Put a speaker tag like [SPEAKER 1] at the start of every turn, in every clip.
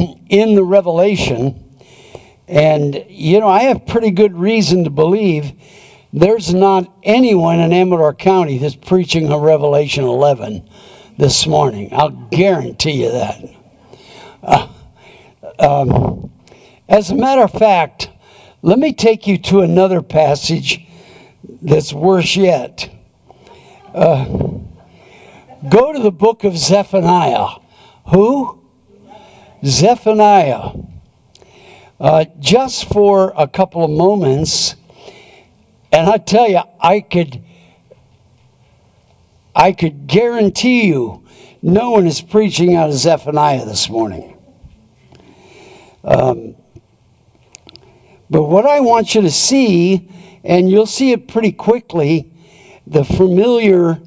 [SPEAKER 1] in the Revelation. And, I have pretty good reason to believe there's not anyone in Amador County that's preaching on Revelation 11 this morning. I'll guarantee you that. As a matter of fact, let me take you to another passage that's worse yet. Go to the book of Zephaniah. Who? Zephaniah. Just for a couple of moments, and I tell you, I could guarantee you no one is preaching out of Zephaniah this morning. But what I want you to see, and you'll see it pretty quickly, the familiar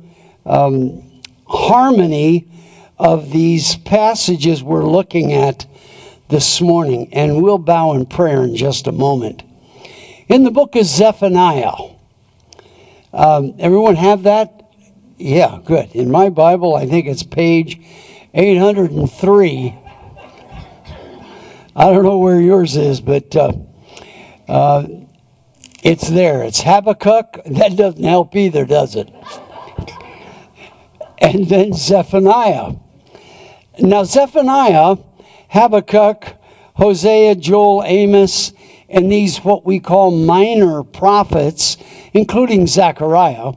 [SPEAKER 1] harmony of these passages we're looking at this morning. And we'll bow in prayer in just a moment. In the book of Zephaniah, everyone have that? Yeah, good. In my Bible, I think it's page 803. I don't know where yours is, but it's there. It's Habakkuk. That doesn't help either, does it? And then Zephaniah. Now, Zephaniah, Habakkuk, Hosea, Joel, Amos, and these what we call minor prophets, including Zechariah,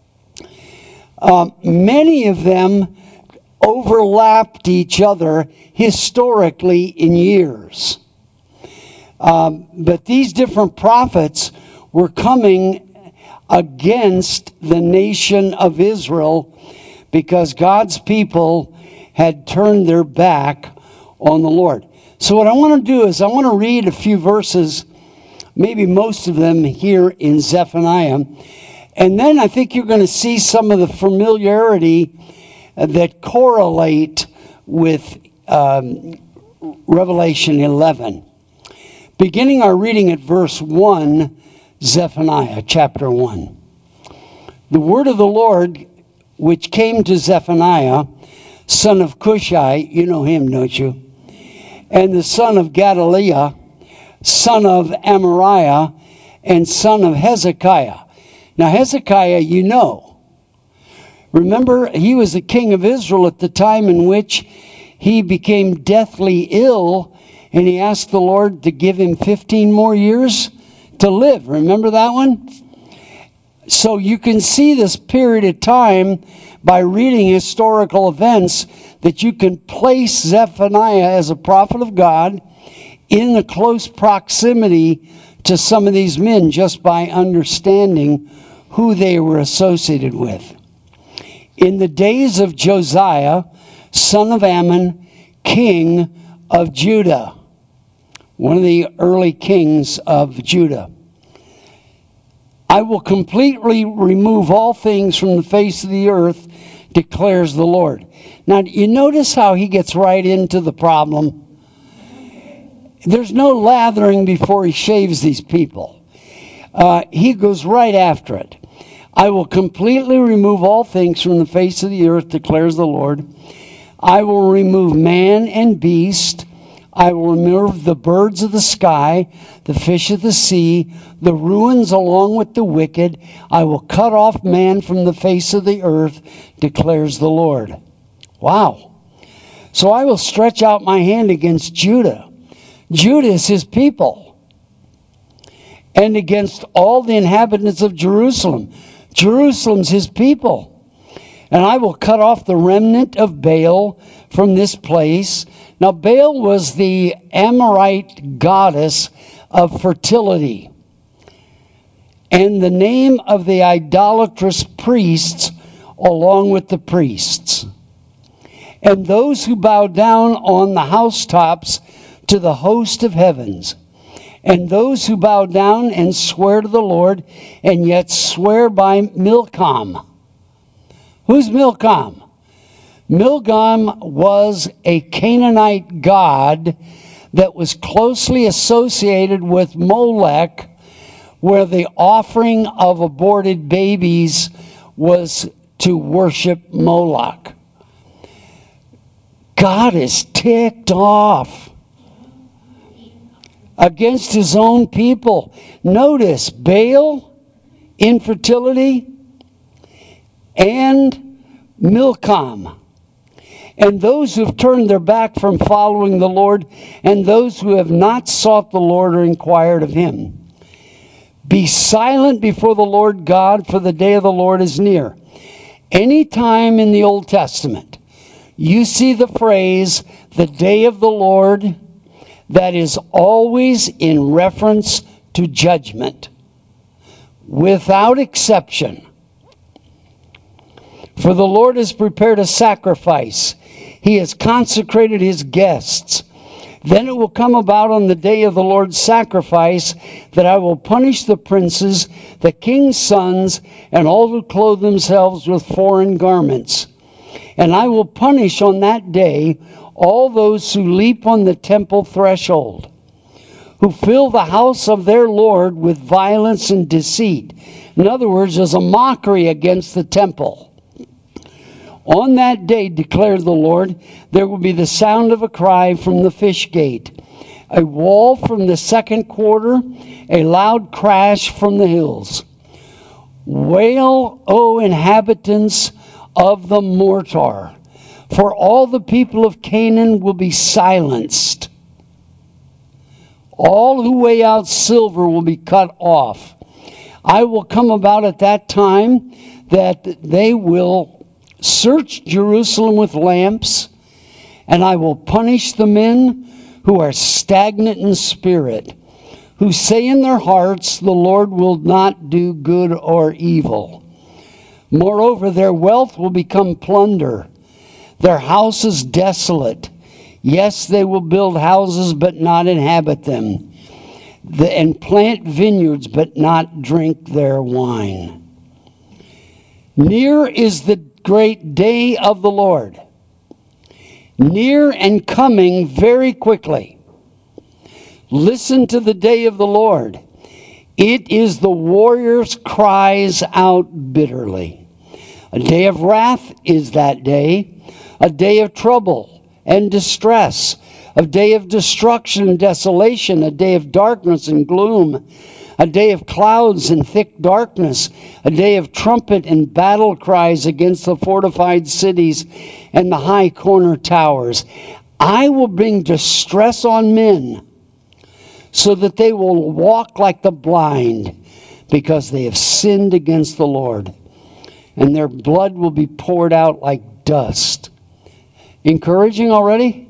[SPEAKER 1] many of them overlapped each other historically in years. But these different prophets were coming against the nation of Israel because God's people had turned their back on the Lord. So what I want to do is I want to read a few verses, maybe most of them here in Zephaniah, and then I think you're going to see some of the familiarity that correlate with Revelation 11. Beginning our reading at verse 1, Zephaniah chapter 1. The word of the Lord which came to Zephaniah, son of Cushai, you know him, don't you? And the son of Gedaliah, son of Amariah, and son of Hezekiah. Now Hezekiah, you know. Remember, he was the king of Israel at the time in which he became deathly ill, and he asked the Lord to give him 15 more years to live. Remember that one? So you can see this period of time by reading historical events that you can place Zephaniah as a prophet of God in the close proximity to some of these men just by understanding who they were associated with. In the days of Josiah, son of Ammon, king of Judah, one of the early kings of Judah, I will completely remove all things from the face of the earth, declares the Lord. Now, you notice how he gets right into the problem? There's no lathering before he shaves these people. He goes right after it. I will completely remove all things from the face of the earth, declares the Lord. I will remove man and beast. I will remove the birds of the sky, the fish of the sea, the ruins along with the wicked. I will cut off man from the face of the earth, declares the Lord. Wow. So I will stretch out my hand against Judah. Judah is his people. And against all the inhabitants of Jerusalem. Jerusalem's his people. And I will cut off the remnant of Baal from this place. Now, Baal was the Amorite goddess of fertility. And the name of the idolatrous priests along with the priests. And those who bow down on the housetops to the host of heavens. And those who bow down and swear to the Lord and yet swear by Milcom. Who's Milcom? Milcom was a Canaanite god that was closely associated with Molech, where the offering of aborted babies was to worship Moloch. God is ticked off. against his own people. Notice Baal, infertility, and Milcom. And those who have turned their back from following the Lord, and those who have not sought the Lord or inquired of him. Be silent before the Lord God, for the day of the Lord is near. Any time in the Old Testament you see the phrase, the day of the Lord, that is always in reference to judgment, without exception. For the Lord has prepared a sacrifice. He has consecrated his guests. Then it will come about on the day of the Lord's sacrifice that I will punish the princes, the king's sons, and all who clothe themselves with foreign garments. And I will punish on that day all those who leap on the temple threshold, who fill the house of their Lord with violence and deceit. In other words, there's a mockery against the temple. On that day, declared the Lord, there will be the sound of a cry from the fish gate, a wall from the second quarter, a loud crash from the hills. Wail, O inhabitants of the mortar, for all the people of Canaan will be silenced. All who weigh out silver will be cut off. I will come about at that time that they will search Jerusalem with lamps, and I will punish the men who are stagnant in spirit, who say in their hearts, the Lord will not do good or evil. Moreover, their wealth will become plunder, their houses desolate. Yes, they will build houses but not inhabit them, and plant vineyards but not drink their wine. Near is the great day of the Lord, near and coming very quickly. Listen to the day of the Lord. It is the warrior's cries out bitterly. A day of wrath is that day, a day of trouble and distress, a day of destruction and desolation, a day of darkness and gloom, a day of clouds and thick darkness, a day of trumpet and battle cries against the fortified cities and the high corner towers. I will bring distress on men, so that they will walk like the blind, because they have sinned against the Lord, and their blood will be poured out like dust. Encouraging already?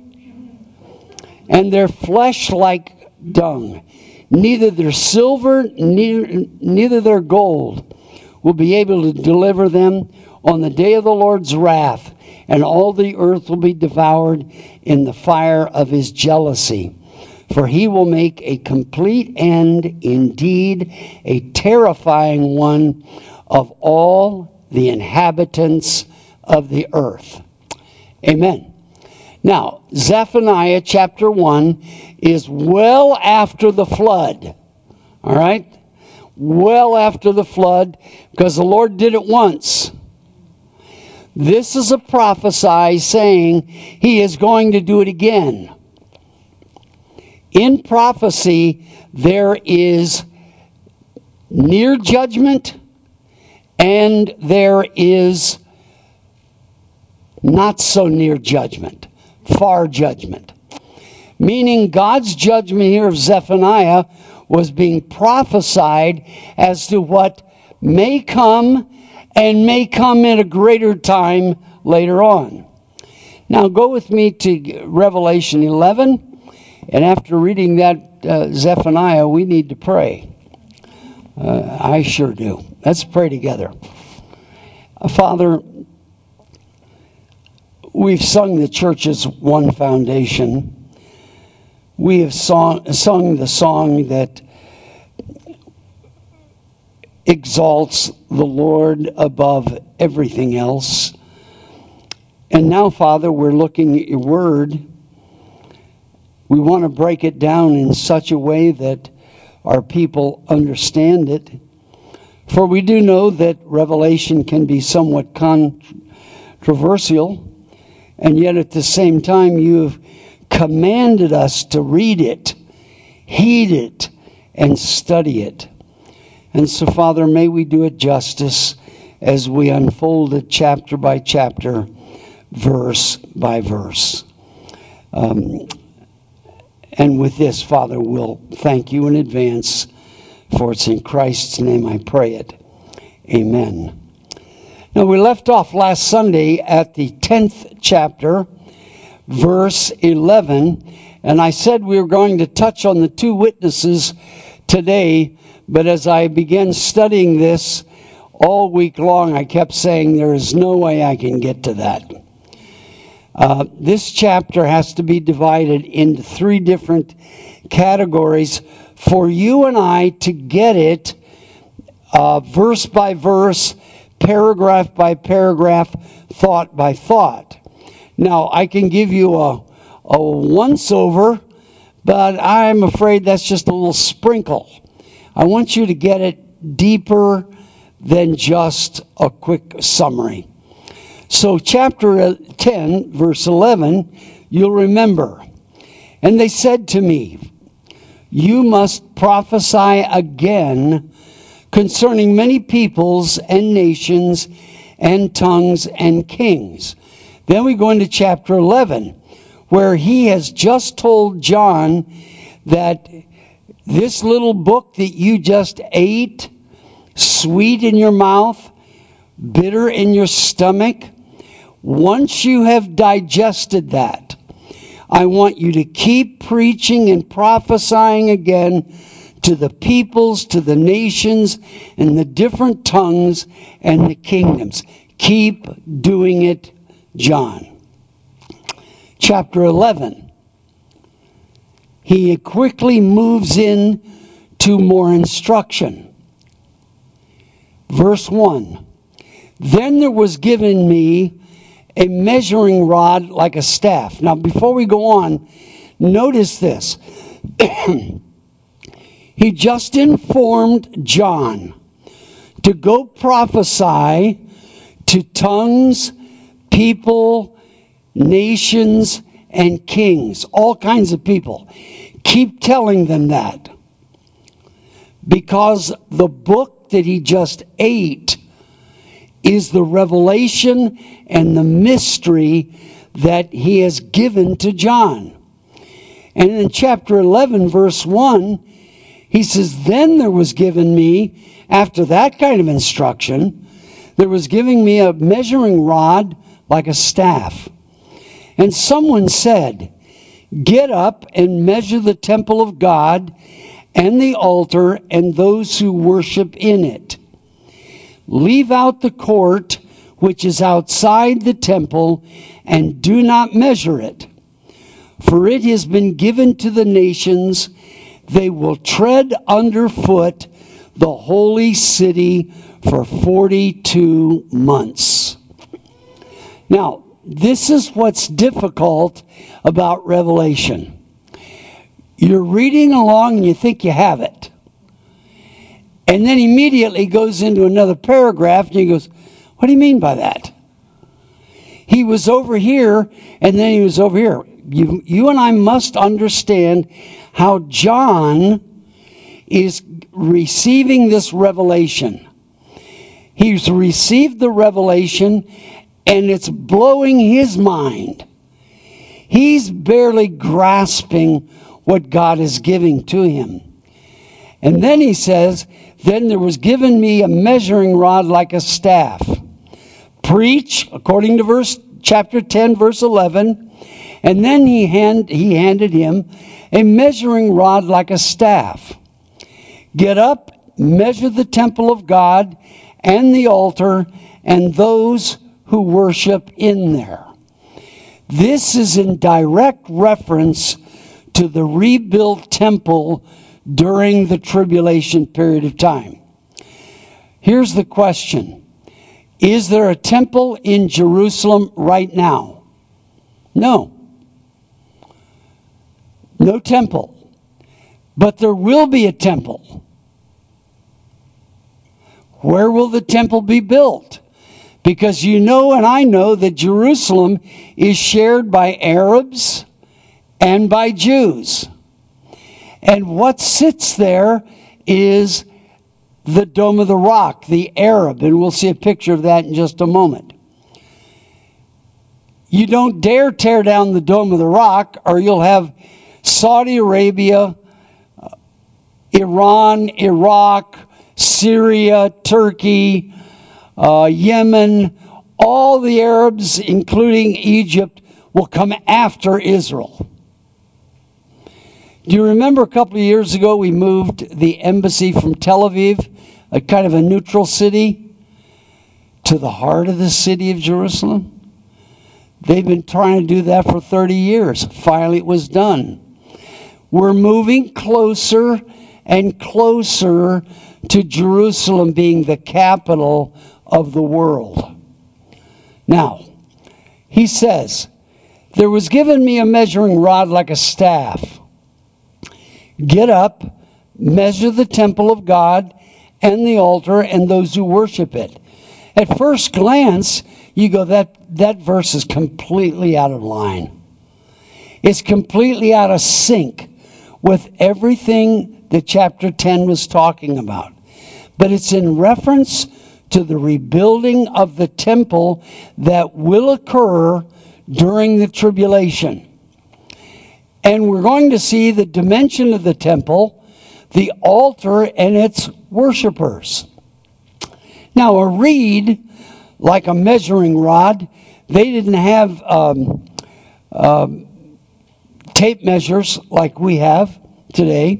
[SPEAKER 1] And their flesh like dung. Neither their silver, neither their gold will be able to deliver them on the day of the Lord's wrath, and all the earth will be devoured in the fire of his jealousy. For he will make a complete end, indeed, a terrifying one of all the inhabitants of the earth. Amen. Now, Zephaniah chapter 1 is well after the flood. All right? Well after the flood, because the Lord did it once. This is a prophecy saying he is going to do it again. In prophecy, there is near judgment and there is not so near judgment, far judgment. Meaning God's judgment here of Zephaniah was being prophesied as to what may come and may come at a greater time later on. Now go with me to Revelation 11. And after reading that Zephaniah, we need to pray. I sure do. Let's pray together. Father, we've sung the church's one foundation. We have sung the song that exalts the Lord above everything else. And now, Father, we're looking at your word. We want to break it down in such a way that our people understand it. For we do know that Revelation can be somewhat controversial, and yet at the same time you have commanded us to read it heed it, and study it. And so, Father, may we do it justice as we unfold it chapter by chapter, verse by verse. And with this, Father, we'll thank you in advance, for it's in Christ's name I pray it. Amen. Now, we left off last Sunday at the 10th chapter, verse 11, and I said we were going to touch on the two witnesses today, but as I began studying this all week long, I kept saying there is no way I can get to that. This chapter has to be divided into three different categories for you and I to get it verse by verse, paragraph by paragraph, thought by thought. Now, I can give you a once-over, but I'm afraid that's just a little sprinkle. I want you to get it deeper than just a quick summary. So chapter 10, verse 11, you'll remember. And they said to me, you must prophesy again concerning many peoples and nations and tongues and kings. Then we go into chapter 11, where he has just told John that this little book that you just ate, sweet in your mouth, bitter in your stomach, once you have digested that, I want you to keep preaching and prophesying again to the peoples, to the nations, and the different tongues and the kingdoms. Keep doing it, John. Chapter 11. He quickly moves in to more instruction. Verse 1. Then there was given me a measuring rod like a staff. Now, before we go on, notice this. He just informed John to go prophesy to tongues, people, nations, and kings, all kinds of people. Keep telling them that. Because the book that he just ate is the revelation and the mystery that he has given to John. And in chapter 11, verse 1, he says, then there was given me, after that kind of instruction, there was giving me a measuring rod like a staff. And someone said, get up and measure the temple of God and the altar and those who worship in it. Leave out the court which is outside the temple, and do not measure it. For it has been given to the nations. They will tread underfoot the holy city for 42 months. Now, this is what's difficult about Revelation. You're reading along and you think you have it. And then immediately goes into another paragraph and he goes, what do you mean by that? He was over here and then he was over here. You and I must understand how John is receiving this revelation. He's received the revelation and it's blowing his mind. He's barely grasping what God is giving to him. And then he says, then there was given me a measuring rod like a staff. Preach, according to chapter 10, verse 11. And then he handed him a measuring rod like a staff. Get up, measure the temple of God and the altar and those who worship in there. This is in direct reference to the rebuilt temple during the tribulation period of time. Here's the question. Is there a temple in Jerusalem right now? No. No temple. But there will be a temple. Where will the temple be built? Because you know and I know that Jerusalem is shared by Arabs and by Jews. And what sits there is the Dome of the Rock, the Arab, and we'll see a picture of that in just a moment. You don't dare tear down the Dome of the Rock, or you'll have Saudi Arabia, Iran, Iraq, Syria, Turkey, Yemen, all the Arabs, including Egypt, will come after Israel. Do you remember a couple of years ago we moved the embassy from Tel Aviv, a kind of a neutral city, to the heart of the city of Jerusalem? They've been trying to do that for 30 years. Finally, it was done. We're moving closer and closer to Jerusalem being the capital of the world. Now, he says, there was given me a measuring rod like a staff. Get up, measure the temple of God and the altar and those who worship it. At first glance, you go, that verse is completely out of line. It's completely out of sync with everything that chapter 10 was talking about. But it's in reference to the rebuilding of the temple that will occur during the tribulation. And we're going to see the dimension of the temple, the altar, and its worshipers. Now, a reed, like a measuring rod, they didn't have tape measures like we have today.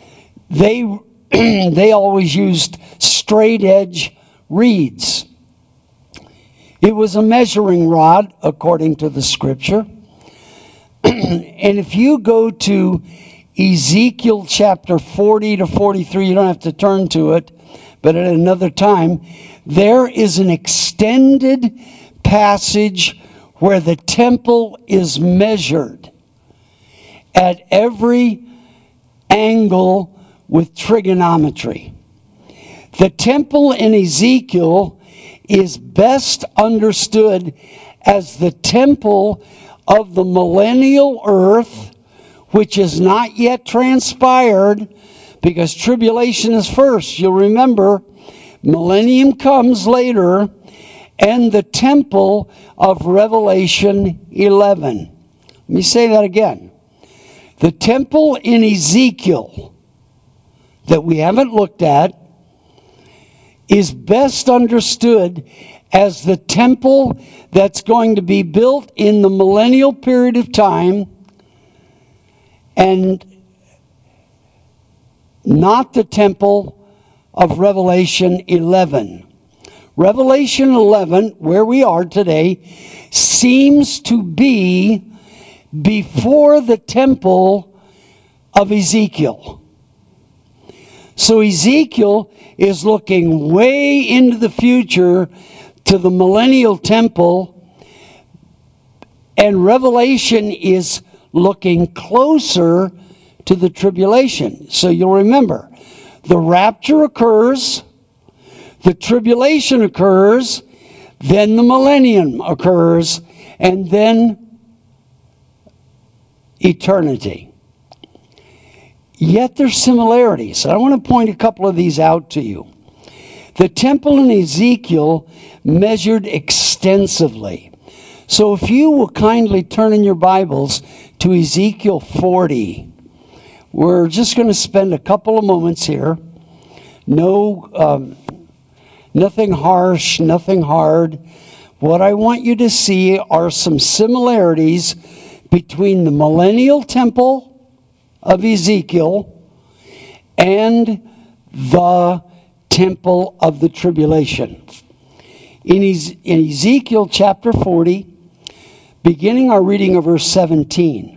[SPEAKER 1] They always used straight edge reeds. It was a measuring rod, according to the scripture. And if you go to Ezekiel chapter 40 to 43, you don't have to turn to it, but at another time, there is an extended passage where the temple is measured at every angle with trigonometry. The temple in Ezekiel is best understood as the temple of the millennial earth, which is not yet transpired because tribulation is first. You'll remember, millennium comes later, and the temple of Revelation 11. Let me say that again. The temple in Ezekiel that we haven't looked at is best understood as the temple that's going to be built in the millennial period of time, and not the temple of Revelation 11. Revelation 11, where we are today, seems to be before the temple of Ezekiel. So Ezekiel is looking way into the future to the millennial temple, and Revelation is looking closer to the tribulation. So you'll remember, the rapture occurs, the tribulation occurs, then the millennium occurs, and then eternity. Yet there's similarities. I want to point a couple of these out to you. The temple in Ezekiel measured extensively. So if you will kindly turn in your Bibles to Ezekiel 40, we're just going to spend a couple of moments here. No, nothing harsh, nothing hard. What I want you to see are some similarities between the millennial temple of Ezekiel and the temple of the tribulation. In Ezekiel chapter 40, beginning our reading of verse 17.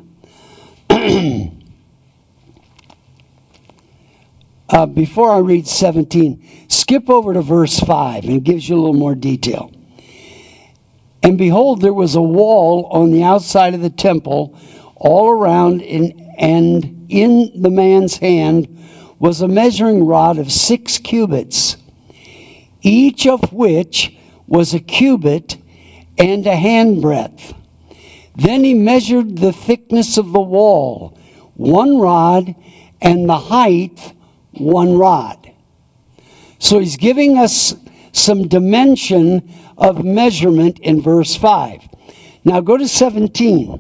[SPEAKER 1] Before I read 17, skip over to verse 5, and it gives you a little more detail. And behold, there was a wall on the outside of the temple all around, and in the man's hand was a measuring rod of 6 cubits, each of which was a cubit and a handbreadth. Then he measured the thickness of the wall, 1 rod, and the height 1 rod. So he's giving us some dimension of measurement in verse 5. Now go to 17.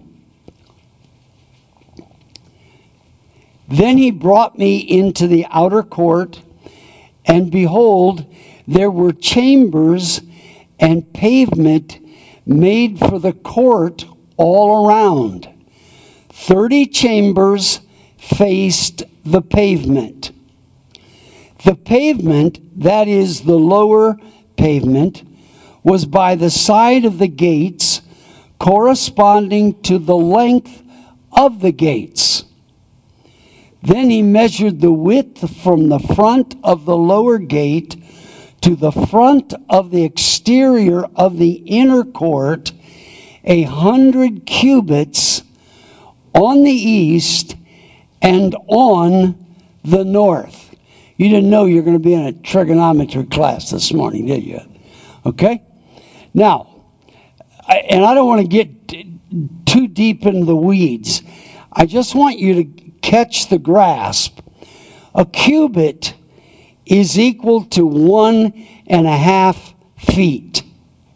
[SPEAKER 1] Then he brought me into the outer court, and behold, there were chambers and pavement made for the court all around. 30 chambers faced the pavement. The pavement, that is the lower pavement, was by the side of the gates, corresponding to the length of the gates. Then he measured the width from the front of the lower gate to the front of the exterior of the inner court, 100 cubits on the east and on the north. You didn't know you were going to be in a trigonometry class this morning, did you? Okay? Now, I don't want to get too deep into the weeds. I just want you to catch the grasp. A cubit is equal to 1.5 feet.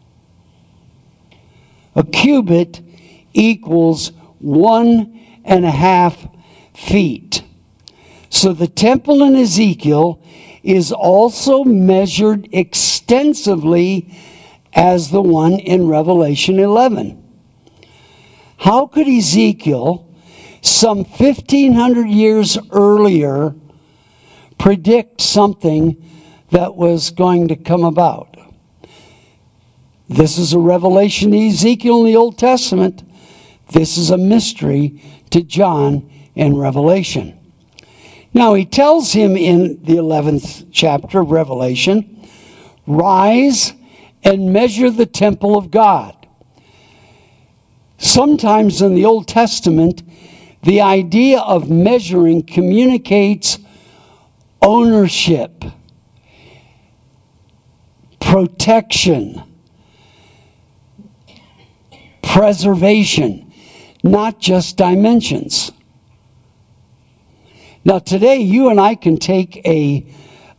[SPEAKER 1] A cubit equals 1.5 feet. So the temple in Ezekiel is also measured extensively as the one in Revelation 11. How could Ezekiel, some 1,500 years earlier, predict something that was going to come about? This is a revelation to Ezekiel in the Old Testament. This is a mystery to John in Revelation. Now, he tells him in the 11th chapter of Revelation, rise and measure the temple of God. Sometimes in the Old Testament, the idea of measuring communicates ownership, protection, preservation, not just dimensions. Now today, you and I can take an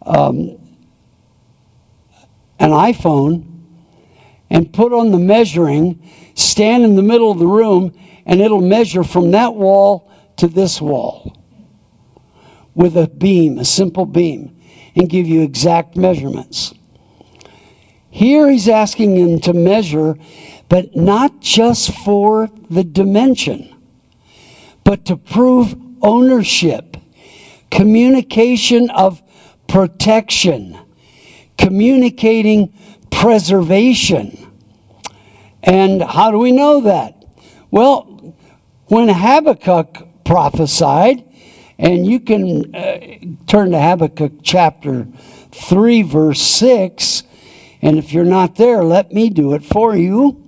[SPEAKER 1] iPhone and put on the measuring, stand in the middle of the room, and it'll measure from that wall to this wall with a beam, a simple beam, and give you exact measurements. Here he's asking him to measure, but not just for the dimension, but to prove ownership, communication of protection, communicating preservation. And how do we know that? Well, when Habakkuk prophesied, and you can turn to Habakkuk chapter 3, verse 6, and if you're not there, let me do it for you.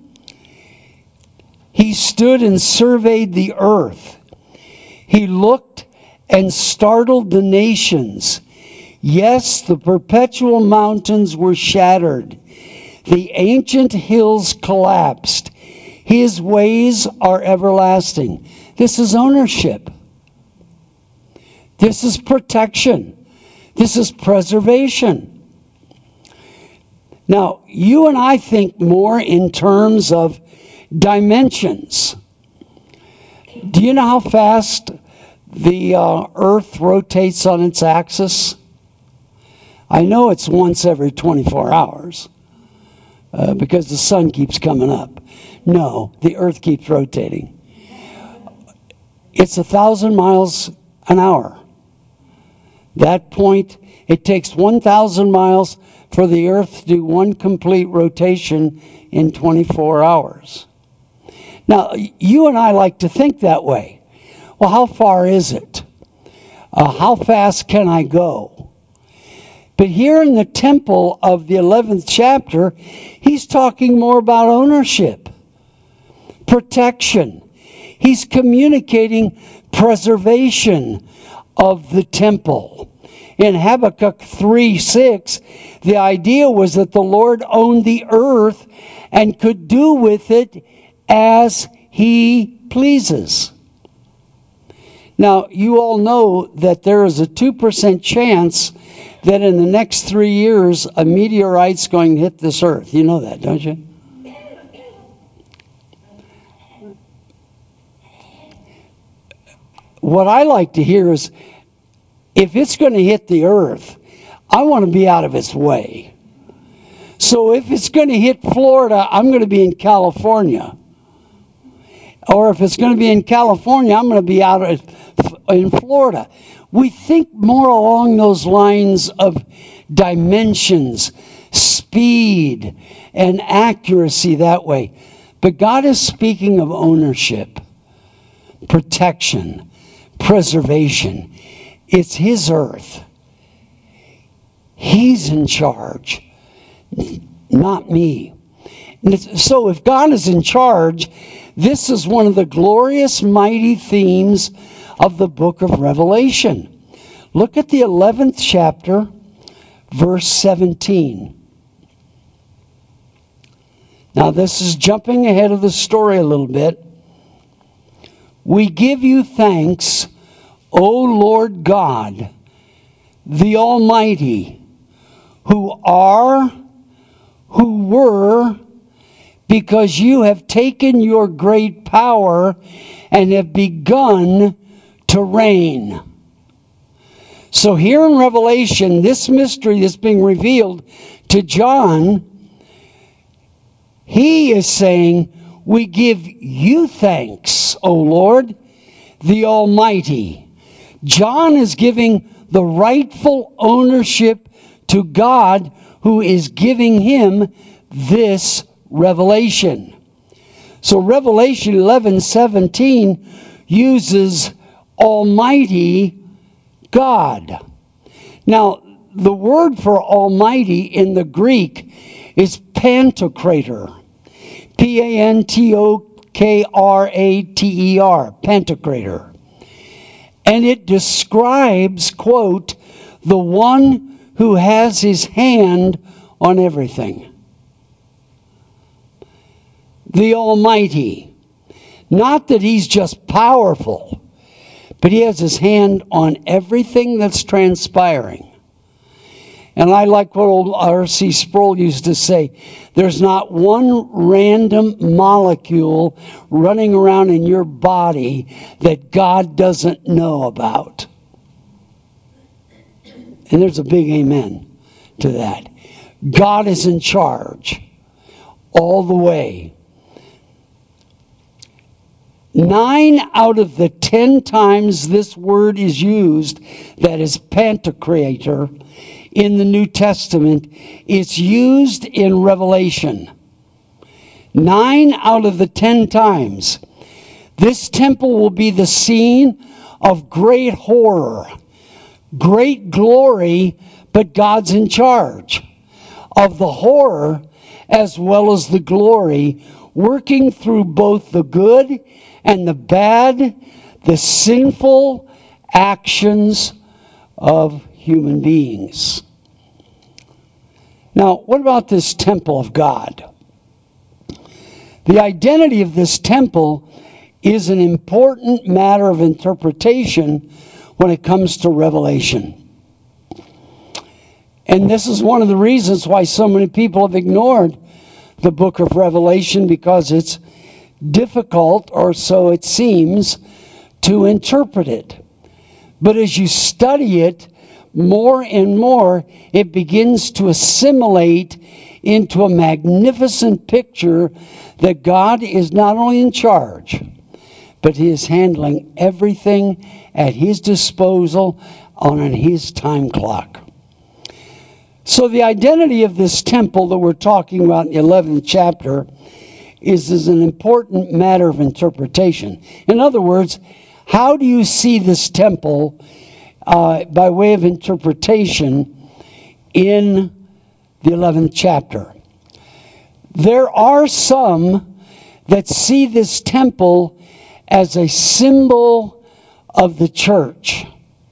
[SPEAKER 1] He stood and surveyed the earth. He looked and startled the nations. Yes, the perpetual mountains were shattered. The ancient hills collapsed. His ways are everlasting. This is ownership. This is protection. This is preservation. Now, you and I think more in terms of dimensions. Do you know how fast the earth rotates on its axis? I know it's once every 24 hours because the sun keeps coming up. No, the earth keeps rotating. It's 1,000 miles an hour. That point, it takes 1,000 miles for the earth to do one complete rotation in 24 hours. Now, you and I like to think that way. Well, how far is it? How fast can I go? But here in the temple of the 11th chapter, he's talking more about ownership, protection. He's communicating preservation of the temple. In Habakkuk 3:6, the idea was that the Lord owned the earth and could do with it as he pleases. Now, you all know that there is a 2% chance that in the next 3 years, a meteorite's going to hit this earth. You know that, don't you? What I like to hear is, if it's going to hit the earth, I want to be out of its way. So if it's going to hit Florida, I'm going to be in California. Or if it's going to be in California, I'm going to be out in Florida. We think more along those lines of dimensions, speed, and accuracy that way. But God is speaking of ownership, protection, preservation. It's His earth. He's in charge, not me. So if God is in charge, this is one of the glorious, mighty themes of the book of Revelation. Look at the 11th chapter, verse 17. Now this is jumping ahead of the story a little bit. We give you thanks, O Lord God, the Almighty, who are, who were, because you have taken your great power and have begun to reign. So here in Revelation, this mystery that's being revealed to John, he is saying, we give you thanks, O Lord, the Almighty. John is giving the rightful ownership to God, who is giving him this revelation. So Revelation 11:17 uses Almighty God. Now, the word for Almighty in the Greek is Pantocrator. Pantokrater, Pantocrator. And it describes, quote, the one who has his hand on everything. The Almighty. Not that he's just powerful, but he has his hand on everything that's transpiring. And I like what old R.C. Sproul used to say, there's not one random molecule running around in your body that God doesn't know about. And there's a big amen to that. God is in charge all the way. 9 out of the 10 times this word is used, that is Pantocrator, in the New Testament, it's used in Revelation. 9 out of the 10 times. This temple will be the scene of great horror, great glory, but God's in charge of the horror as well as the glory, working through both the good and the bad, the sinful actions of human beings. Now, what about this temple of God? The identity of this temple is an important matter of interpretation when it comes to Revelation. And this is one of the reasons why so many people have ignored the book of Revelation, because it's difficult, or so it seems, to interpret it. But as you study it more and more, it begins to assimilate into a magnificent picture that God is not only in charge, but He is handling everything at His disposal on His time clock. So the identity of this temple that we're talking about in the 11th chapter is an important matter of interpretation. In other words, how do you see this temple by way of interpretation in the 11th chapter? There are some that see this temple as a symbol of the church.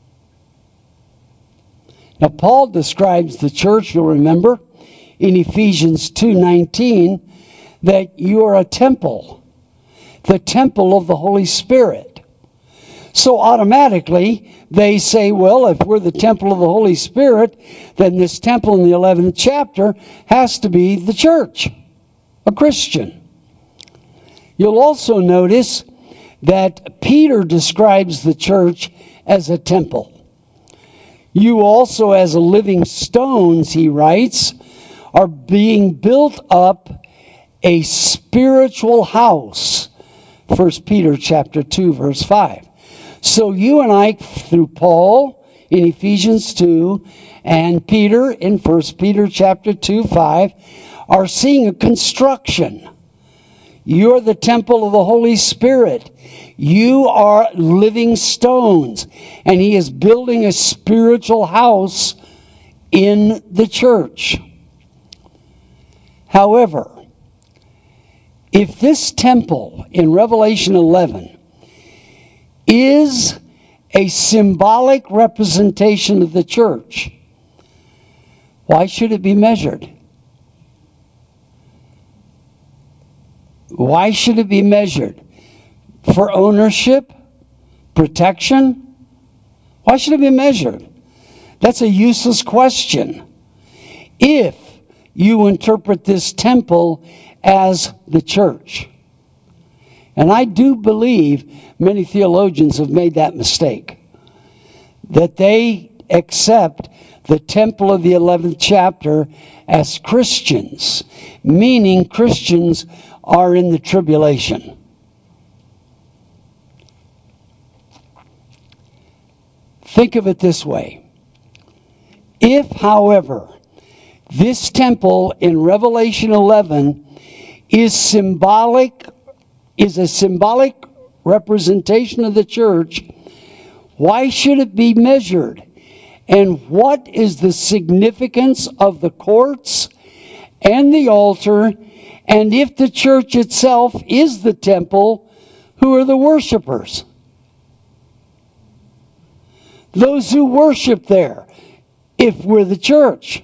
[SPEAKER 1] Now, Paul describes the church, you'll remember, in Ephesians 2:19, that you are a temple, the temple of the Holy Spirit. So automatically, they say, well, if we're the temple of the Holy Spirit, then this temple in the 11th chapter has to be the church, a Christian. You'll also notice that Peter describes the church as a temple. You also, as a living stones, he writes, are being built up a spiritual house. 1 Peter chapter 2, verse 5. So you and I, through Paul in Ephesians 2 and Peter in 1 Peter chapter 2, 5, are seeing a construction. You're the temple of the Holy Spirit. You are living stones. And he is building a spiritual house in the church. However, if this temple in Revelation 11 is a symbolic representation of the church, why should it be measured? Why should it be measured? For ownership? Protection? Why should it be measured? That's a useless question. If you interpret this temple as the church. And I do believe many theologians have made that mistake. That they accept the temple of the 11th chapter as Christians, meaning Christians are in the tribulation. Think of it this way. If, however, this temple in Revelation 11 is a symbolic representation of the church, why should it be measured? And what is the significance of the courts and the altar? And if the church itself is the temple, who are the worshipers? Those who worship there, if we're the church.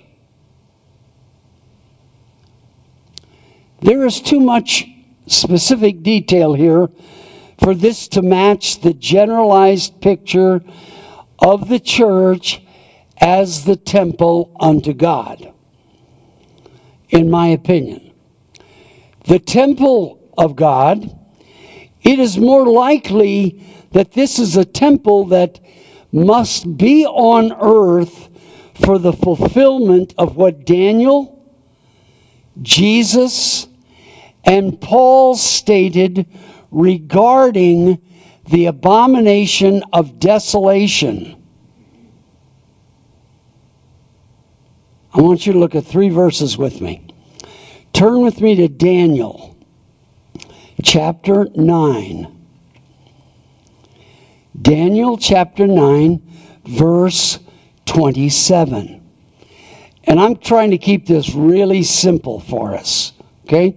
[SPEAKER 1] There is too much specific detail here for this to match the generalized picture of the church as the temple unto God, in my opinion. The temple of God, it is more likely that this is a temple that must be on earth for the fulfillment of what Daniel, Jesus, and Paul stated regarding the abomination of desolation. I want you to look at 3 verses with me. Turn with me to Daniel, chapter 9. Daniel chapter 9, verse 27. And I'm trying to keep this really simple for us, okay?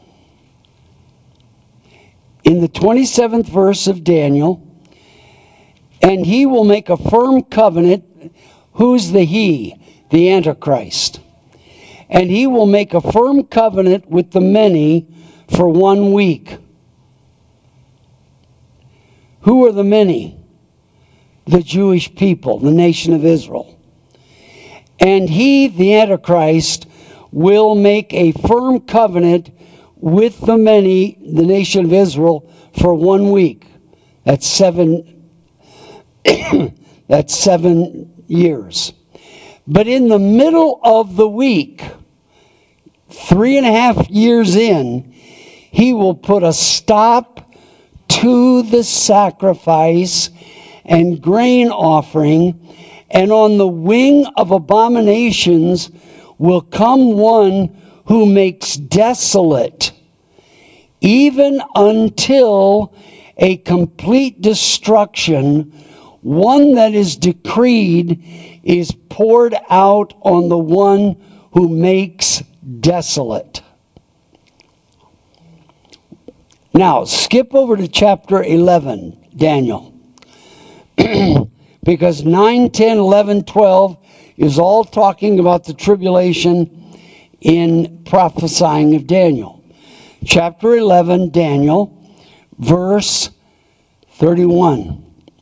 [SPEAKER 1] In the 27th verse of Daniel, and he will make a firm covenant. Who's the he? The Antichrist. And he will make a firm covenant with the many for 1 week. Who are the many? The Jewish people, the nation of Israel. And he, the Antichrist, will make a firm covenant with the many, the nation of Israel, for 1 week. That's 7 that's 7 years. But in the middle of the week, 3.5 years in, he will put a stop to the sacrifice and grain offering, and on the wing of abominations will come one who makes desolate, even until a complete destruction, one that is decreed, is poured out on the one who makes desolate. Now, skip over to chapter 11, Daniel. Because 9, 10, 11, 12 is all talking about the tribulation in prophesying of Daniel. Chapter 11, Daniel, verse 31.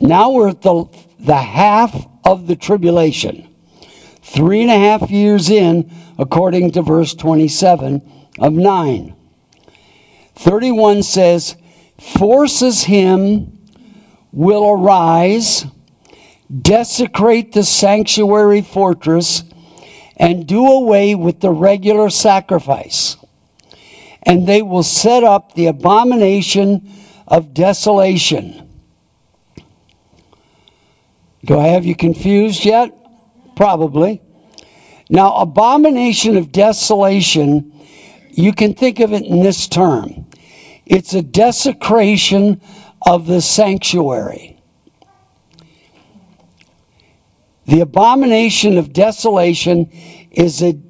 [SPEAKER 1] Now we're at the half of the tribulation. 3.5 years in, according to verse 27 of 9. 31 says, forces him will arise, desecrate the sanctuary fortress, and do away with the regular sacrifice. And they will set up the abomination of desolation. Do I have you confused yet? Probably. Now, abomination of desolation, you can think of it in this term. It's a desecration of the sanctuary. The abomination of desolation is a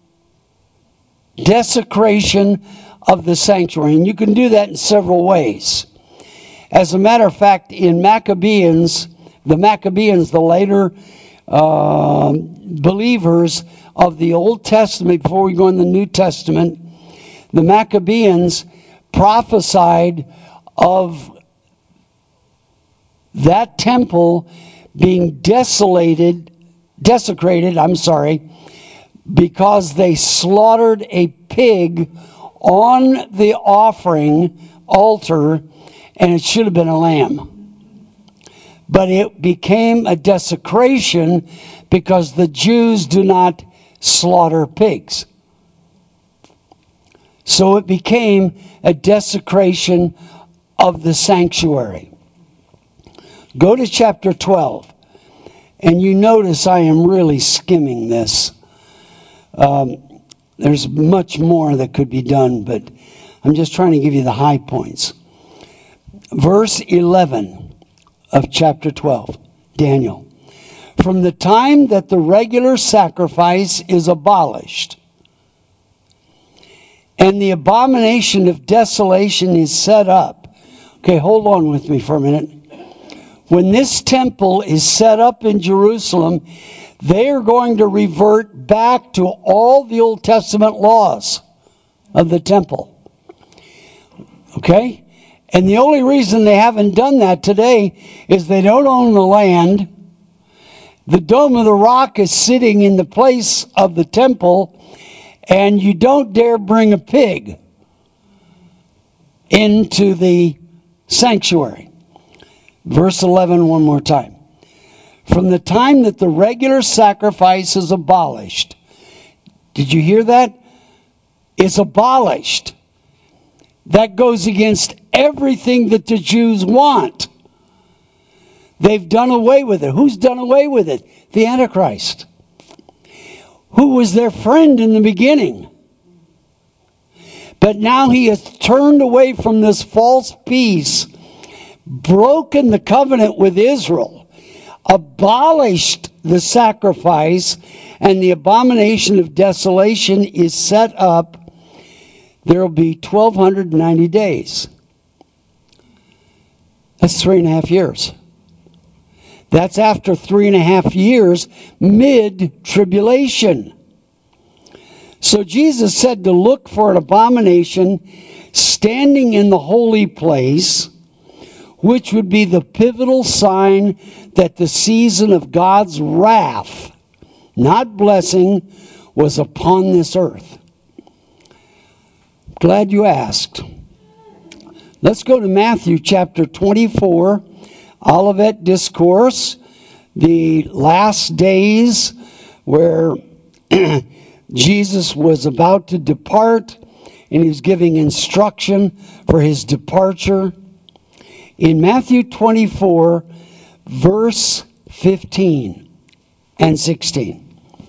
[SPEAKER 1] desecration of the sanctuary. And you can do that in several ways. As a matter of fact, in Maccabees, the later believers of the Old Testament, before we go in the New Testament, the Maccabees prophesied of that temple being desecrated, because they slaughtered a pig on the offering altar, and it should have been a lamb. But it became a desecration because the Jews do not slaughter pigs. So it became a desecration of the sanctuary. Go to chapter 12, and you notice I am really skimming this. There's much more that could be done, but I'm just trying to give you the high points. Verse 11 of chapter 12, Daniel. From the time that the regular sacrifice is abolished, and the abomination of desolation is set up. Okay, hold on with me for a minute. When this temple is set up in Jerusalem, they are going to revert back to all the Old Testament laws of the temple. Okay? And the only reason they haven't done that today is they don't own the land. The Dome of the Rock is sitting in the place of the temple, and you don't dare bring a pig into the sanctuary. Verse 11 one more time. From the time that the regular sacrifice is abolished. Did you hear that? It's abolished. That goes against everything that the Jews want. They've done away with it. Who's done away with it? The Antichrist. Who was their friend in the beginning. But now he has turned away from this false peace, broken the covenant with Israel, abolished the sacrifice, and the abomination of desolation is set up. There will be 1,290 days. That's 3.5 years. That's after 3.5 years, mid-tribulation. So Jesus said to look for an abomination standing in the holy place, which would be the pivotal sign that the season of God's wrath, not blessing, was upon this earth. Glad you asked. Let's go to Matthew chapter 24, Olivet Discourse, the last days where Jesus was about to depart, and he was giving instruction for his departure. In Matthew 24, verse 15 and 16.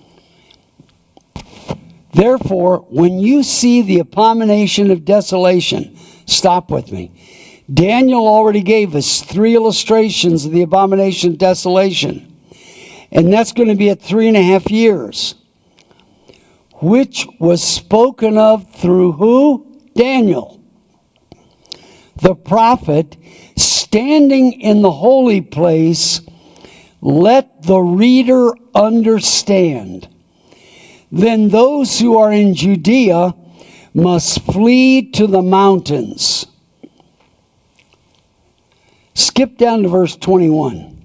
[SPEAKER 1] Therefore, when you see the abomination of desolation, stop with me. Daniel already gave us 3 illustrations of the abomination of desolation. And that's going to be at 3.5 years. Which was spoken of through who? Daniel, the prophet, standing in the holy place. Let the reader understand. Then those who are in Judea must flee to the mountains. Skip down to verse 21.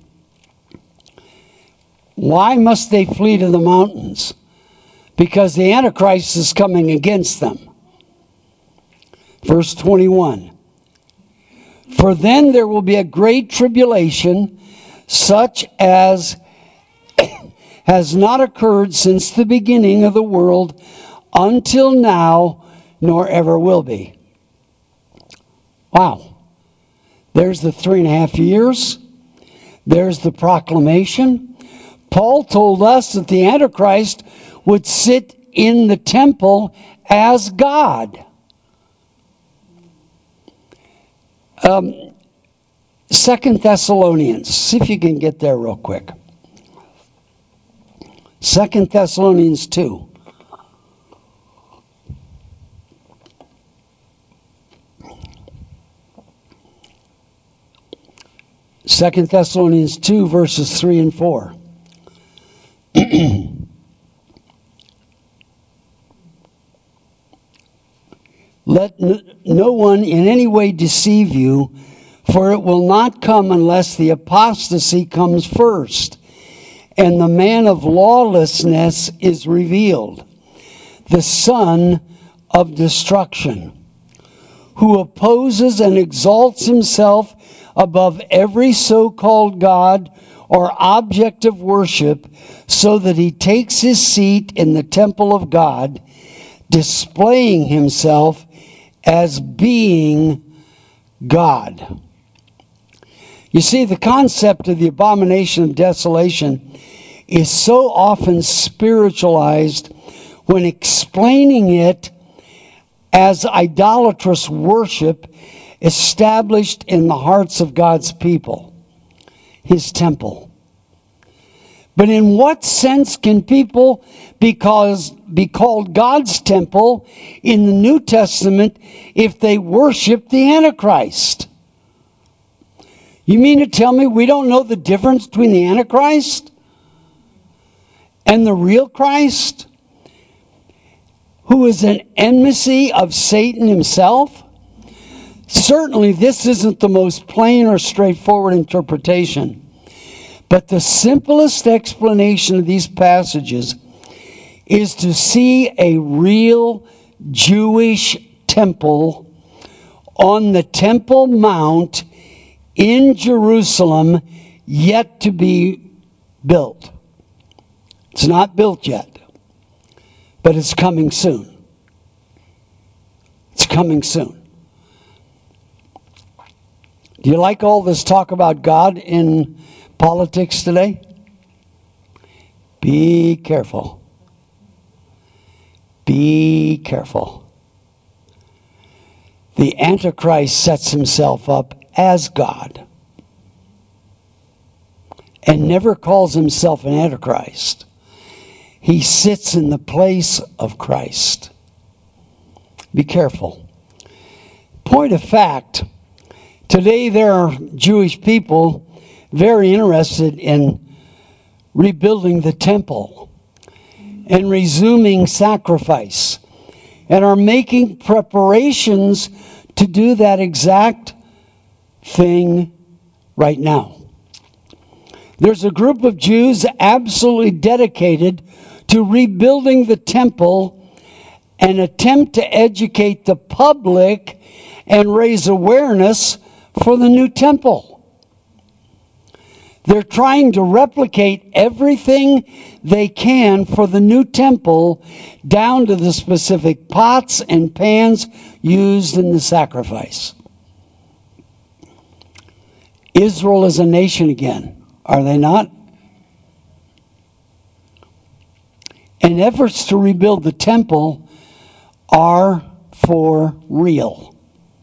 [SPEAKER 1] Why must they flee to the mountains? Because the Antichrist is coming against them. Verse 21. For then there will be a great tribulation, such as has not occurred since the beginning of the world until now, nor ever will be. Wow. There's the 3.5 years. There's the proclamation. Paul told us that the Antichrist would sit in the temple as God. 2 Thessalonians. See if you can get there real quick. 2 Thessalonians 2. Second Thessalonians 2, verses 3 and 4. Let no one in any way deceive you, for it will not come unless the apostasy comes first, and the man of lawlessness is revealed, the son of destruction, who opposes and exalts himself above every so-called God or object of worship, so that he takes his seat in the temple of God, displaying himself as being God. You see, the concept of the abomination of desolation is so often spiritualized when explaining it as idolatrous worship established in the hearts of God's people, his temple. But in what sense can people be called God's temple in the New Testament if they worship the Antichrist? You mean to tell me we don't know the difference between the Antichrist and the real Christ, who is an enmity of Satan himself? Certainly this isn't the most plain or straightforward interpretation. But the simplest explanation of these passages is to see a real Jewish temple on the Temple Mount in Jerusalem, yet to be built. It's not built yet, but it's coming soon. It's coming soon. Do you like all this talk about God in politics today? Be careful. Be careful. The Antichrist sets himself up as God and never calls himself an Antichrist. He sits in the place of Christ. Be careful. Point of fact, today there are Jewish people very interested in rebuilding the temple and resuming sacrifice, and are making preparations to do that exact thing right now. There's a group of Jews absolutely dedicated to rebuilding the temple and attempt to educate the public and raise awareness for the new temple. They're trying to replicate everything they can for the new temple, down to the specific pots and pans used in the sacrifice. Israel is a nation again, are they not? And efforts to rebuild the temple are for real.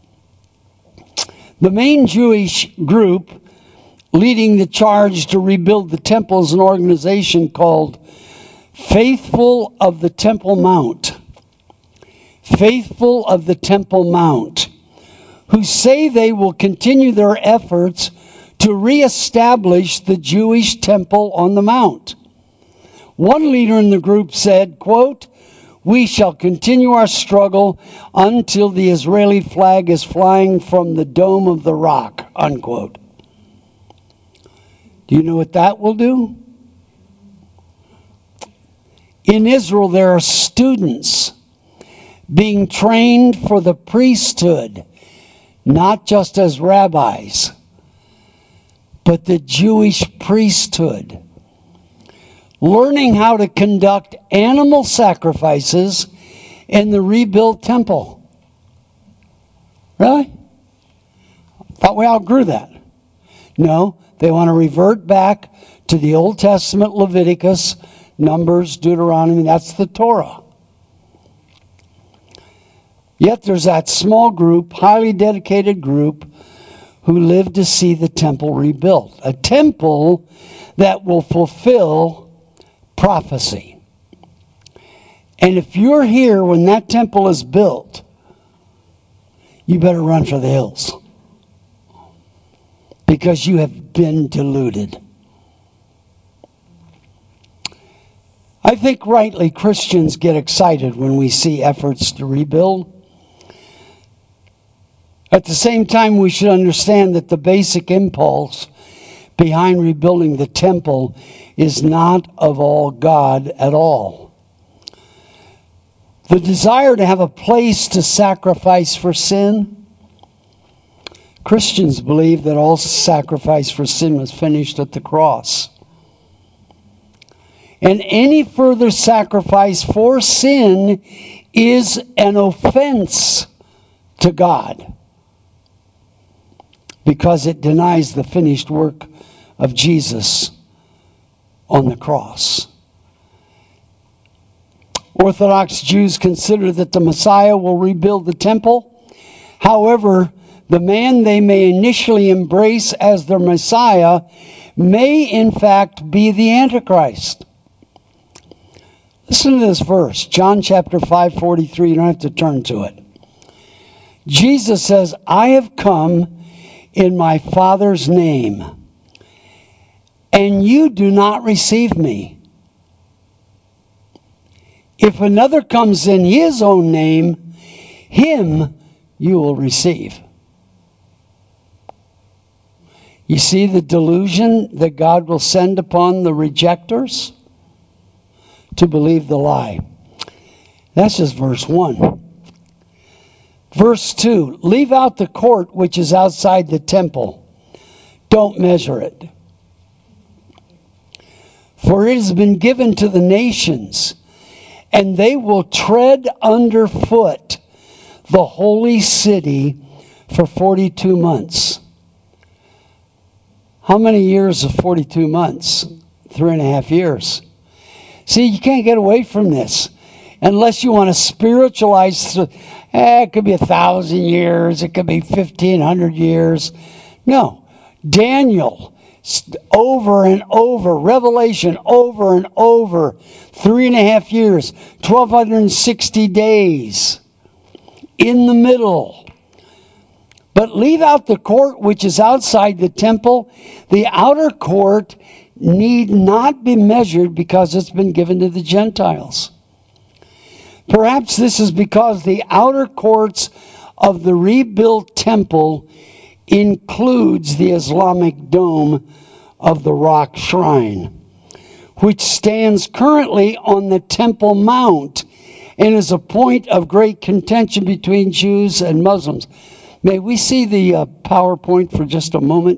[SPEAKER 1] The main Jewish group leading the charge to rebuild the temple is an organization called Faithful of the Temple Mount. Faithful of the Temple Mount, who say they will continue their efforts to reestablish the Jewish temple on the Mount. One leader in the group said, quote, "We shall continue our struggle until the Israeli flag is flying from the Dome of the Rock," unquote. Do you know what that will do? In Israel, there are students being trained for the priesthood, not just as rabbis, but the Jewish priesthood, learning how to conduct animal sacrifices in the rebuilt temple. Really? Thought we outgrew that. No, they want to revert back to the Old Testament, Leviticus, Numbers, Deuteronomy. That's the Torah. Yet there's that small group, highly dedicated group, who live to see the temple rebuilt. A temple that will fulfill prophecy. And if you're here when that temple is built, you better run for the hills. Because you have been deluded. I think rightly Christians get excited when we see efforts to rebuild. At the same time, we should understand that the basic impulse behind rebuilding the temple is not of all God at all. The desire to have a place to sacrifice for sin. Christians believe that all sacrifice for sin was finished at the cross. And any further sacrifice for sin is an offense to God, because it denies the finished work of Jesus on the cross. Orthodox Jews consider that the Messiah will rebuild the temple. However, the man they may initially embrace as their Messiah may in fact be the Antichrist. Listen to this verse, John chapter 5:43. You don't have to turn to it. Jesus says, I have come in my Father's name, and you do not receive me. If another comes in his own name, him you will receive. You see the delusion that God will send upon the rejectors to believe the lie. That's just verse 1. Verse 2, leave out the court which is outside the temple. Don't measure it. For it has been given to the nations, and they will tread underfoot the holy city for 42 months. How many years of 42 months? 3.5 years. See, you can't get away from this unless you want to spiritualize. It could be 1,000 years. It could be 1,500 years. No. Daniel, over and over. Revelation, over and over. 3.5 years. 1,260 days. In the middle. But leave out the court which is outside the temple. The outer court need not be measured because it's been given to the Gentiles. Perhaps this is because the outer courts of the rebuilt temple includes the Islamic dome of the rock shrine, which stands currently on the Temple Mount and is a point of great contention between Jews and Muslims. May we see the PowerPoint for just a moment?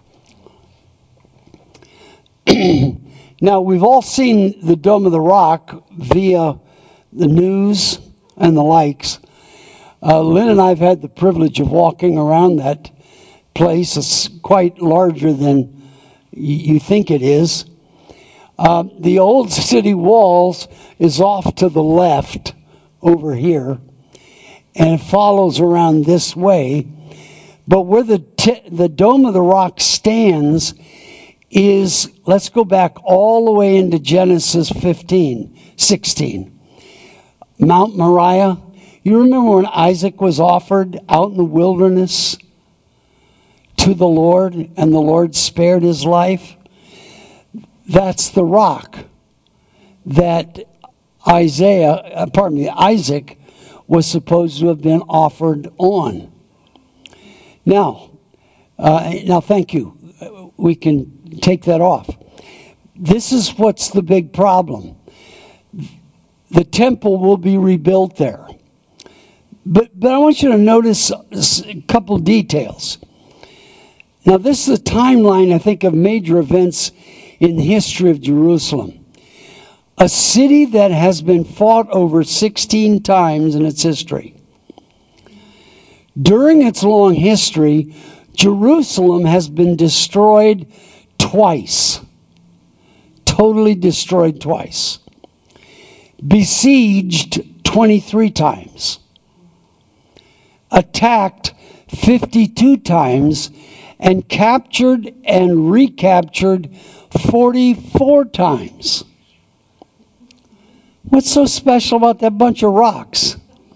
[SPEAKER 1] Now, we've all seen the Dome of the Rock via the news and the likes. Lynn and I have had the privilege of walking around that place. It's quite larger than you think it is. The old city walls is off to the left over here, and it follows around this way. But where the Dome of the Rock stands is, let's go back all the way into Genesis 16. Mount Moriah. You remember when Isaac was offered out in the wilderness to the Lord, and the Lord spared his life? That's the rock that Isaac was supposed to have been offered on. Now, thank you. We can take that off. This is what's the big problem. The temple will be rebuilt there. But I want you to notice a couple details. Now, this is a timeline, I think, of major events in the history of Jerusalem. A city that has been fought over 16 times in its history. During its long history, Jerusalem has been destroyed twice. Totally destroyed twice. Besieged 23 times. Attacked 52 times, and captured and recaptured 44 times. What's so special about that bunch of rocks?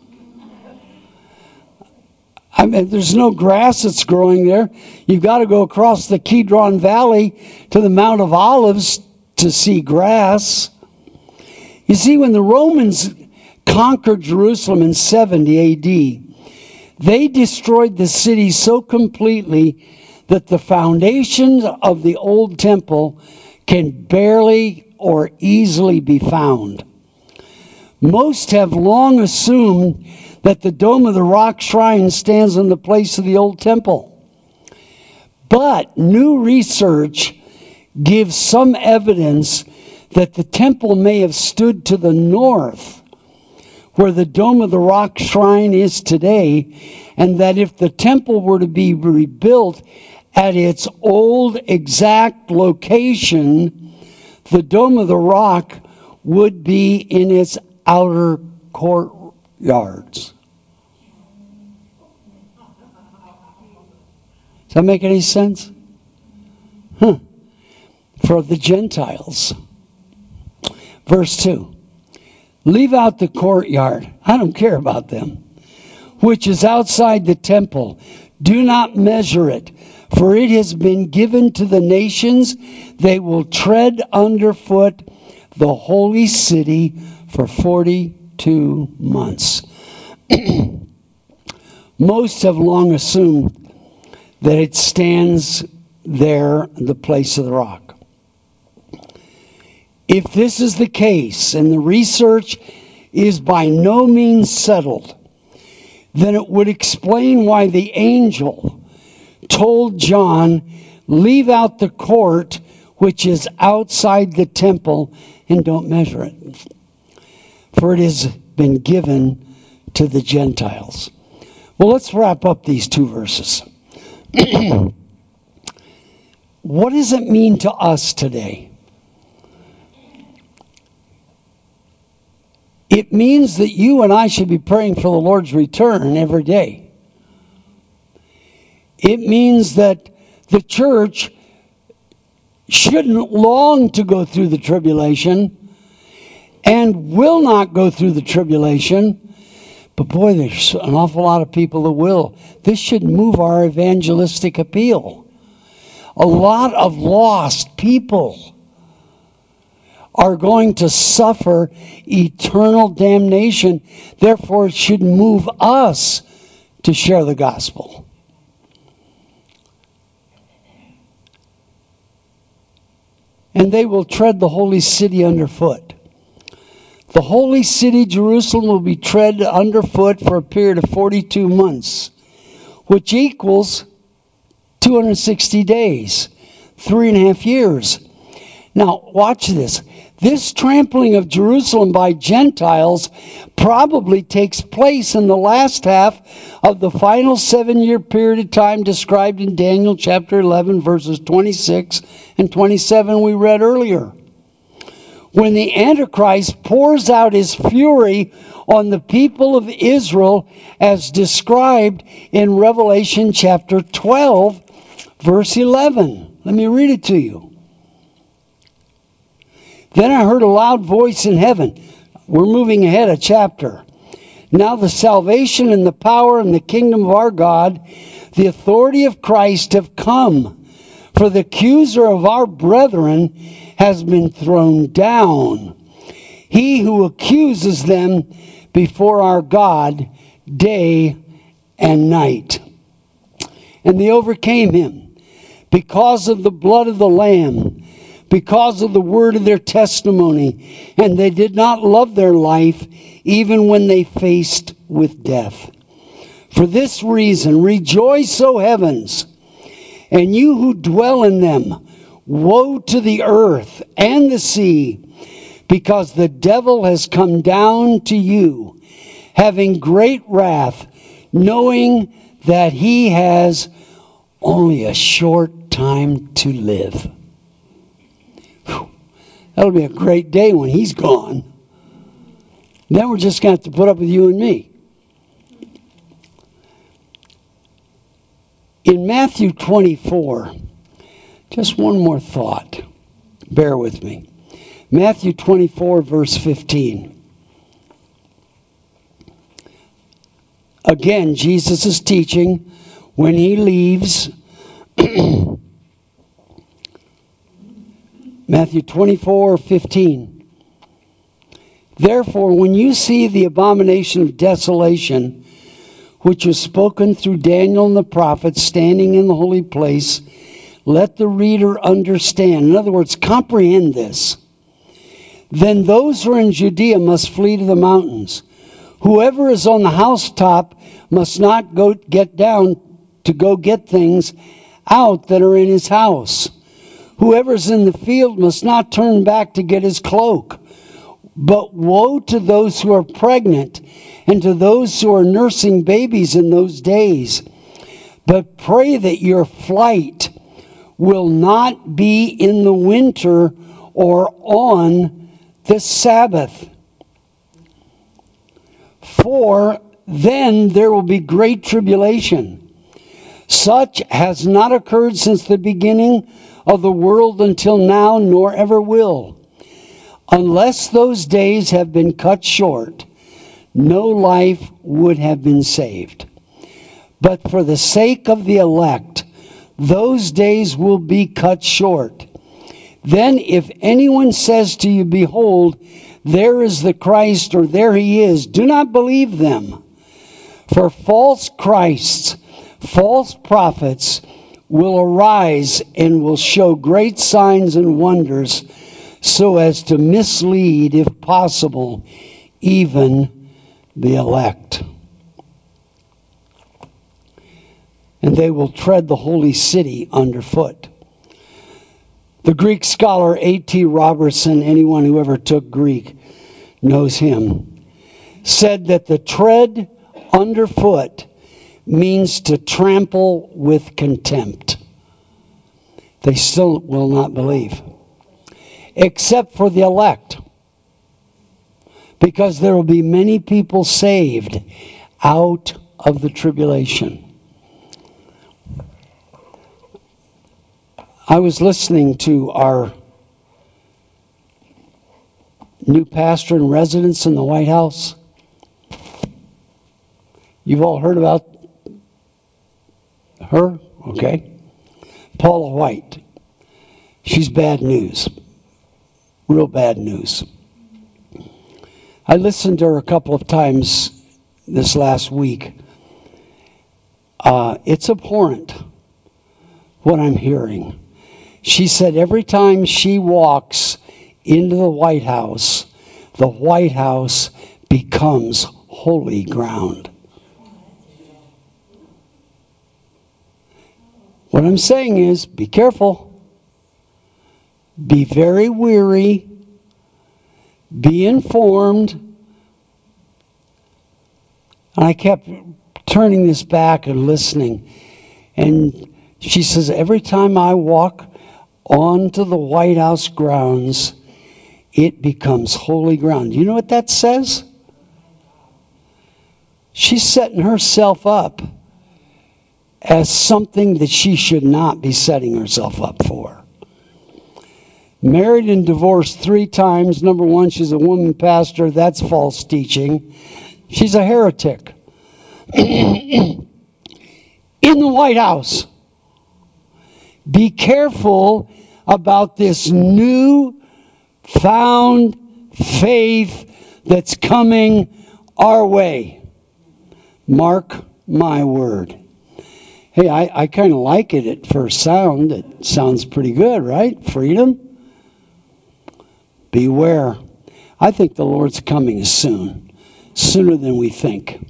[SPEAKER 1] I mean, there's no grass that's growing there. You've got to go across the Kidron Valley to the Mount of Olives to see grass. You see, when the Romans conquered Jerusalem in 70 A.D., they destroyed the city so completely that the foundations of the old temple can barely or easily be found. Most have long assumed that the Dome of the Rock shrine stands in the place of the old temple. But new research gives some evidence that the temple may have stood to the north, where the Dome of the Rock shrine is today, and that if the temple were to be rebuilt at its old exact location, the Dome of the Rock would be in its outer courtyards. Does that make any sense? For the Gentiles. Verse 2. Leave out the courtyard. I don't care about them. Which is outside the temple. Do not measure it, for it has been given to the nations. They will tread underfoot the holy city for 42 months. Most have long assumed that it stands there in the place of the rock. If this is the case, and the research is by no means settled, then it would explain why the angel told John, leave out the court which is outside the temple and don't measure it. For it has been given to the Gentiles. Well, let's wrap up these two verses. What does it mean to us today? It means that you and I should be praying for the Lord's return every day. It means that the church shouldn't long to go through the tribulation and will not go through the tribulation. But boy, there's an awful lot of people that will. This should move our evangelistic appeal. A lot of lost people are going to suffer eternal damnation. Therefore, it should move us to share the gospel. And they will tread the holy city underfoot. The holy city, Jerusalem, will be tread underfoot for a period of 42 months, which equals 260 days, 3.5 years. Now, watch this. This trampling of Jerusalem by Gentiles probably takes place in the last half of the final 7-year period of time described in Daniel chapter 11, verses 26 and 27 we read earlier. When the Antichrist pours out his fury on the people of Israel as described in Revelation chapter 12, verse 11. Let me read it to you. Then I heard a loud voice in heaven. We're moving ahead a chapter. Now the salvation and the power and the kingdom of our God, the authority of Christ have come. For the accuser of our brethren has been thrown down. He who accuses them before our God day and night. And they overcame him, because of the blood of the Lamb, because of the word of their testimony, and they did not love their life even when they faced with death. For this reason, rejoice, O heavens, and you who dwell in them. Woe to the earth and the sea, because the devil has come down to you, having great wrath, knowing that he has only a short time to live. Whew. That'll be a great day when he's gone. Then we're just going to have to put up with you and me. In Matthew 24, just one more thought. Bear with me. Matthew 24, verse 15. Again, Jesus is teaching when he leaves. Matthew 24, 15. Therefore, when you see the abomination of desolation, which was spoken through Daniel and the prophets standing in the holy place, let the reader understand. In other words, comprehend this. Then those who are in Judea must flee to the mountains. Whoever is on the housetop must not get down to go get things out that are in his house. Whoever is in the field must not turn back to get his cloak. But woe to those who are pregnant and to those who are nursing babies in those days. But pray that your flight will not be in the winter or on the Sabbath. For then there will be great tribulation, such has not occurred since the beginning of the world until now, nor ever will. Unless those days have been cut short, no life would have been saved. But for the sake of the elect, those days will be cut short. Then if anyone says to you, behold, there is the Christ, or there he is, do not believe them. For false Christs, false prophets will arise and will show great signs and wonders, so as to mislead, if possible, even the elect. And they will tread the holy city underfoot. The Greek scholar A.T. Robertson, anyone who ever took Greek knows him, said that the tread underfoot means to trample with contempt. They still will not believe. Except for the elect. Because there will be many people saved out of the tribulation. I was listening to our new pastor in residence in the White House. You've all heard about her? Okay. Paula White. She's bad news. Real bad news. I listened to her a couple of times this last week. It's abhorrent what I'm hearing. She said every time she walks into the White House becomes holy ground. What I'm saying is, be careful. Be very wary. Be informed. And I kept turning this back and listening. And she says, every time I walk onto the White House grounds, it becomes holy ground. You know what that says? She's setting herself up as something that she should not be setting herself up for. Married and divorced 3 times. Number 1, she's a woman pastor. That's false teaching. She's a heretic. In the White House. Be careful about this new found faith that's coming our way. Mark my word. Hey, I kind of like it at first sound. It sounds pretty good, right? Freedom. Beware. I think the Lord's coming soon, sooner than we think.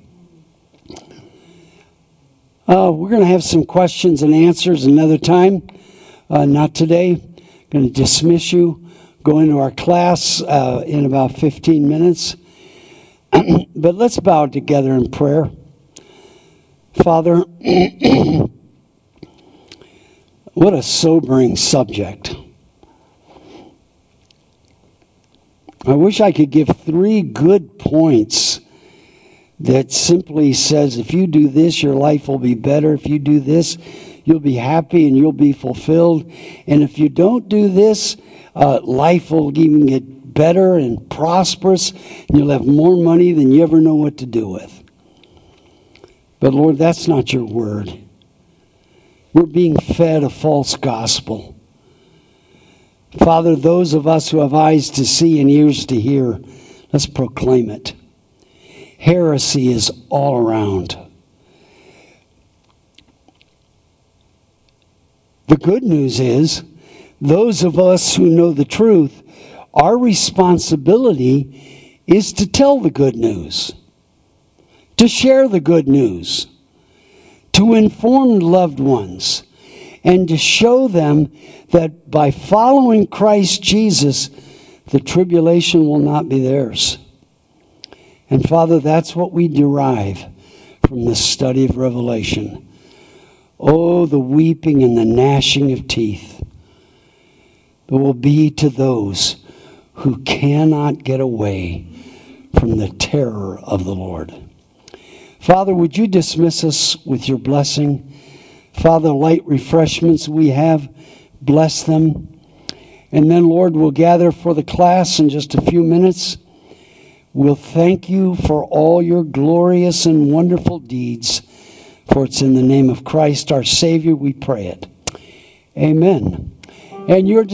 [SPEAKER 1] We're going to have some questions and answers another time. Not today. Going to dismiss you. Go into our class in about 15 minutes. But let's bow together in prayer. Father, what a sobering subject. I wish I could give 3 good points that simply says, if you do this, your life will be better. If you do this, you'll be happy and you'll be fulfilled. And if you don't do this, life will even get better and prosperous, and you'll have more money than you ever know what to do with. But Lord, that's not your word. We're being fed a false gospel. Father, those of us who have eyes to see and ears to hear, let's proclaim it. Heresy is all around. The good news is, those of us who know the truth, our responsibility is to tell the good news, to share the good news, to inform loved ones, and to show them that by following Christ Jesus, the tribulation will not be theirs. And Father, that's what we derive from the study of Revelation. Oh, the weeping and the gnashing of teeth that will be to those who cannot get away from the terror of the Lord. Father, would you dismiss us with your blessing? Father, light refreshments we have, bless them. And then, Lord, we'll gather for the class in just a few minutes. We'll thank you for all your glorious and wonderful deeds. For it's in the name of Christ our Savior we pray it. Amen. And you're